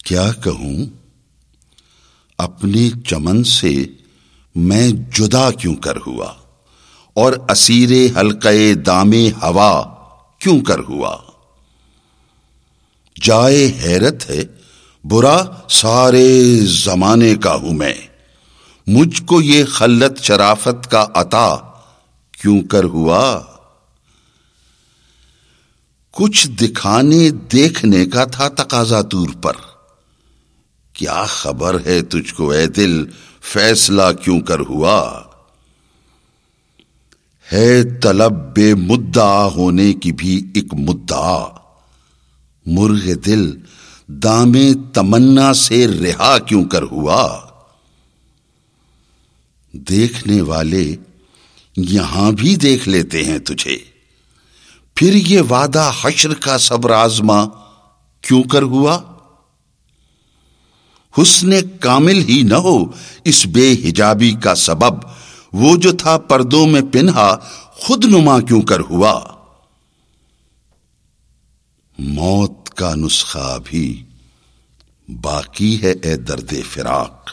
کیا کہوں، اپنے چمن سے میں جدا کیوں کر ہوا، اور اسیر حلقے دام ہوا کیوں کر ہوا۔ جائے حیرت ہے، برا سارے زمانے کا ہوں میں، مجھ کو یہ خلت شرافت کا عطا کیوں کر ہوا۔ کچھ دکھانے دیکھنے کا تھا تقاضا طور پر، کیا خبر ہے تجھ کو اے دل فیصلہ کیوں کر ہوا۔ ہے طلب بے مدعا ہونے کی بھی ایک مدعا، مرغ دل دام تمنا سے رہا کیوں کر ہوا۔ دیکھنے والے یہاں بھی دیکھ لیتے ہیں تجھے، پھر یہ وعدہ حشر کا صبر آزما کیوں کر ہوا۔ حسن کامل ہی نہ ہو اس بے حجابی کا سبب، وہ جو تھا پردوں میں پنہا خود نما کیوں کر ہوا۔ موت کا نسخہ بھی باقی ہے اے درد فراق،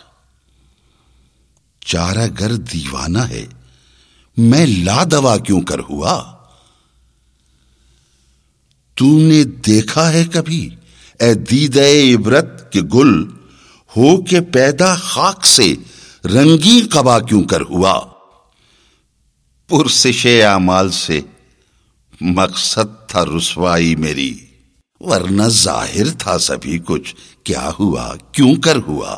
چارہ گر دیوانہ ہے میں لا دوا کیوں کر ہوا۔ تو نے دیکھا ہے کبھی اے دیدہ عبرت کہ گل ہو کے پیدا خاک سے رنگی قبا کیوں کر ہوا۔ پرسش اعمال سے مقصد تھا رسوائی میری، ورنہ ظاہر تھا سبھی کچھ، کیا ہوا کیوں کر ہوا۔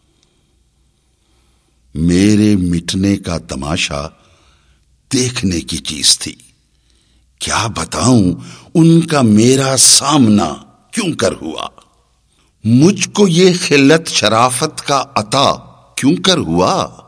میرے مٹنے کا تماشا دیکھنے کی چیز تھی، کیا بتاؤں ان کا میرا سامنا کیوں کر ہوا۔ مجھ کو یہ خلت شرافت کا عطا کیوں کر ہوا۔